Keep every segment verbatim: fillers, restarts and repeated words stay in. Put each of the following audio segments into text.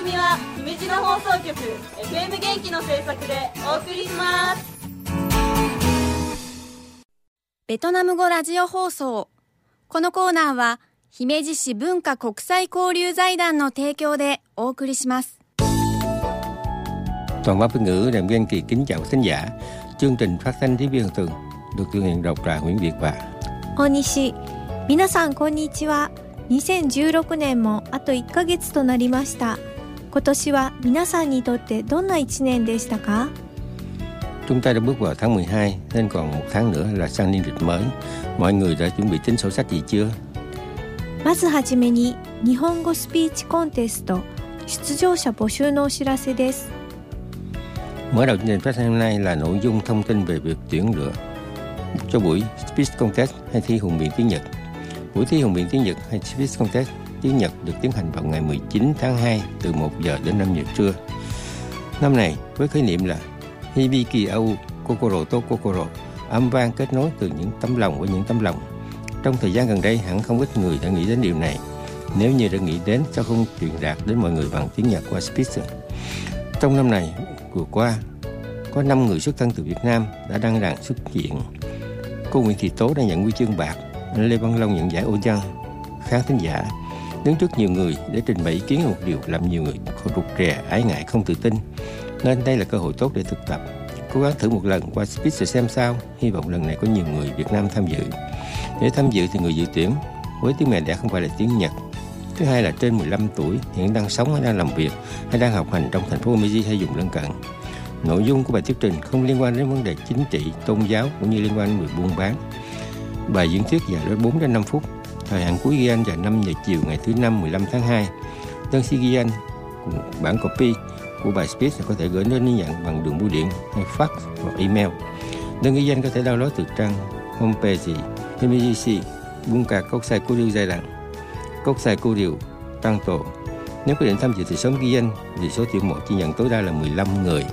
組は姫路の放送局 エフエム 元気の制作でお送りします。 ベトナム語ラジオ放送。このコーナーは姫路市文化国際交流財団の提供でお送りします。 Toàn báo Phương ngữ Đàm Văn Kỳ kính chào khán giả. Chương trình phát thanh tiếng Việt hàng tuần được thực hiện độc giả Nguyễn Việt và Onishi。皆さんこんにちは。にせんじゅうろくねんもあといっかげつとなりました。今年は皆さんにとってどんないちねんでしたか？ Chúng ta đã bước vào tháng mười hai nên còn một tháng nữa là sang niên lịch mới. Mọi người đã chuẩn bị tính sổ sách gì chưa? まずはじめに日本語スピーチコンテスト出場者募集のお知らせです。 Mở đầu chương trình phát thanh hôm nay là nội dung thông tin về việc tuyển lựa cho buổi Speech Contest hay thi hùng biện tiếng Nhật. Buổi thi hùng biện tiếng Nhật hay Speech Contest tiếng Nhật được tiến hành vào ngày mười chín tháng hai từ một giờ đến năm giờ trưa. Năm này với khái niệm là Hibiki au Kokoro to Kokoro, âm vang kết nối từ những tấm lòng với những tấm lòng. Trong thời gian gần đây hẳn không ít người đã nghĩ đến điều này. Nếu như đã nghĩ đến sao không truyền đạt đến mọi người bằng tiếng Nhật qua Speech. Trong năm này vừa qua có năm người xuất thân từ Việt Nam đã đăng đàn xuất hiện. Cô Nguyễn Thị Tố đã nhận huy chương bạc, anh Lê Văn Long nhận giải ô giang. Khán thính giả đứng trước nhiều người để trình bày ý kiến một điều làm nhiều người rụt rè, ái ngại, không tự tin. Nên đây là cơ hội tốt để thực tập. Cố gắng thử một lần qua Speech rồi xem sao. Hy vọng lần này có nhiều người Việt Nam tham dự. Để tham dự thì người dự tuyển với tiếng mẹ đẻ không phải là tiếng Nhật. Thứ hai là trên mười lăm tuổi, hiện đang sống hay đang làm việc hay đang học hành trong thành phố Meiji hay vùng lân cận. Nội dung của bài thuyết trình không liên quan đến vấn đề chính trị, tôn giáo cũng như liên quan đến người buôn bán. Bài diễn thuyết dài đến bốn đến năm phút. Thời hạn cuối ghi danh vào năm giờ chiều ngày thứ năm mười lăm tháng hai. Đơn xin ghi danh cùng bản copy của bài speech có thể gửi đến nhận bằng đường bưu điện hay fax hoặc email. Đơn ghi danh có thể download từ trang homepage Himeji Bunka Kokusai Kuryu Zaidan Kokusai Kuryu Tanto. Nếu quyết định tham dự thì sớm ghi danh vì số tuyển mộ chỉ nhận tối đa là mười lăm người.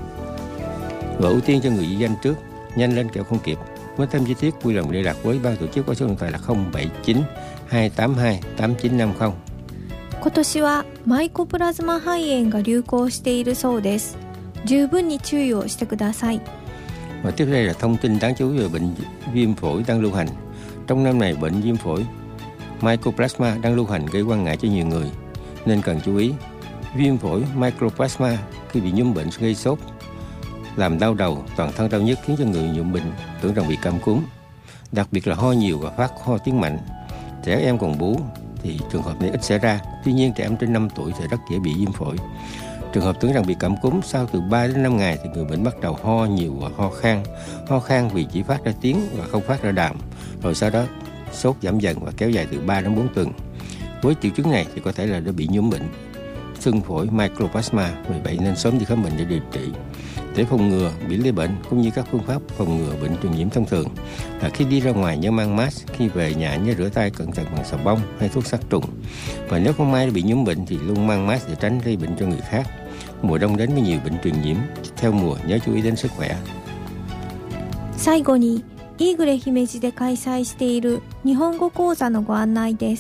Và ưu tiên cho người ghi danh trước, nhanh lên kẻo không kịp. Muốn thêm chi tiết vui lòng liên lạc với ban tổ chức qua số điện thoại là không bảy chín hai tám hai tám chín năm không. 今年はマイコプラズマ肺炎が流行しているそうです。十分に注意をしてください。 Và tiếp đây là thông tin đáng chú ý về bệnh viêm phổi đang lưu hành. Trong năm này bệnh viêm phổi Mycoplasma đang lưu hành gây quan ngại cho nhiều người nên cần chú ý. Viêm phổi Mycoplasma khi bị nhiễm bệnh gây sốt, làm đau đầu, toàn thân đau nhức khiến cho người nhiễm bệnh tưởng rằng bị cảm cúm. Đặc biệt là ho nhiều và phát ho tiếng mạnh. Trẻ em còn bú thì trường hợp này ít xảy ra. Tuy nhiên trẻ em trên năm tuổi thì rất dễ bị viêm phổi. Trường hợp tưởng rằng bị cảm cúm sau từ ba đến năm ngày thì người bệnh bắt đầu ho nhiều và ho khan. Ho khan vì chỉ phát ra tiếng và không phát ra đàm. Rồi sau đó sốt giảm dần và kéo dài từ ba đến bốn tuần. Với triệu chứng này thì có thể là đã bị nhiễm bệnh sưng phổi Mycoplasma, vì vậy nên sớm đi khám bệnh để điều trị. Để phòng ngừa bị lây bệnh cũng như các phương pháp phòng ngừa bệnh truyền nhiễm thông thường là khi đi ra ngoài nhớ mang mask, khi về nhà nhớ rửa tay cẩn thận bằng xà bông hay thuốc sát trùng. Và nếu không may bị nhiễm bệnh thì luôn mang mask để tránh lây bệnh cho người khác. Mùa đông đến với nhiều bệnh truyền nhiễm, theo mùa nhớ chú ý đến sức khỏe. 最後にイーグレ姫路で開催している日本語講座のご案内です。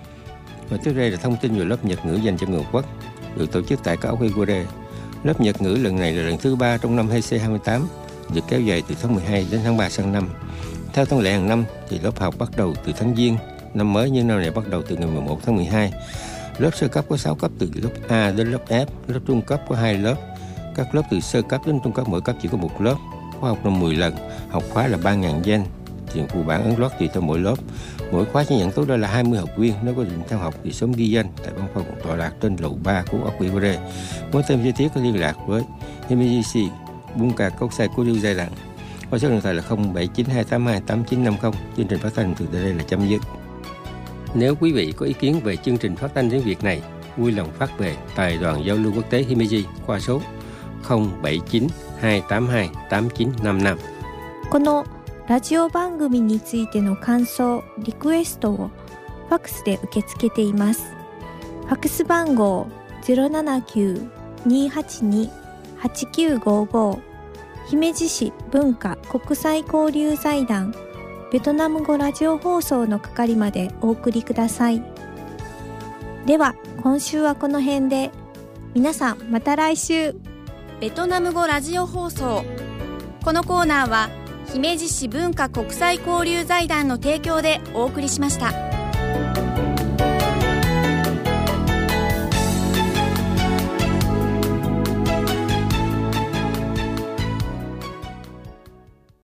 Và tiếp đây là thông tin về lớp Nhật ngữ dành cho người Quốc được tổ chức tại cao ốc Higure. Lớp Nhật ngữ lần này là lần thứ ba trong năm hai không hai tám, được kéo dài từ tháng mười hai đến tháng ba sang năm. Theo thông lệ hàng năm thì lớp học bắt đầu từ tháng Giêng năm mới, nhưng năm này bắt đầu từ ngày mười một tháng mười hai. Lớp sơ cấp có sáu cấp từ lớp A đến lớp F, lớp trung cấp có hai lớp. Các lớp từ sơ cấp đến trung cấp mỗi cấp chỉ có một lớp. Khóa học năm mười lần, học khóa là ba nghìn yen, tiền phụ bản ấn lót tùy theo mỗi lớp. Mỗi khóa chỉ nhận tối đa là hai mươi học viên. Nếu có định theo học thì sớm ghi danh tại văn phòng tọa lạc trên lầu ba của ốc Higure. Muốn thêm chi tiết có liên lạc với Himeji Bunka Kokusai Kuryu Zaidan qua số điện thoại là không bảy chín hai tám hai tám chín năm không. Chương trình phát thanh từ đây là chấm dứt. Nếu quý vị có ý kiến về chương trình phát thanh tiếng Việt này, vui lòng phát về Đài đoàn giao lưu quốc tế Himeji qua số không bảy chín hai tám hai tám chín năm năm. このラジオ番組についての感想、リクエストをファックスで受け付けています。ファックス番号 ゼロななきゅう にはちに はちきゅうごご 姫路市文化国際交流財団ベトナム語ラジオ放送の係までお送りください。では今週はこの辺で。 皆さんまた来週。 ベトナム語ラジオ放送。このコーナーは姫路市文化国際交流財団の提供でお送りしました。